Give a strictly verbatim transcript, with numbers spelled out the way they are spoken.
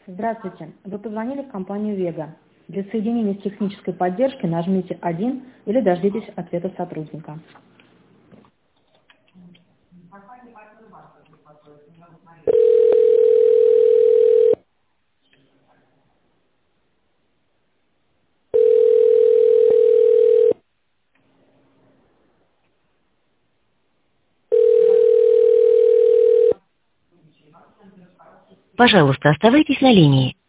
Здравствуйте. Вы позвонили в компанию «Вега». Для соединения с технической поддержкой нажмите один или дождитесь ответа сотрудника. Пожалуйста, оставайтесь на линии.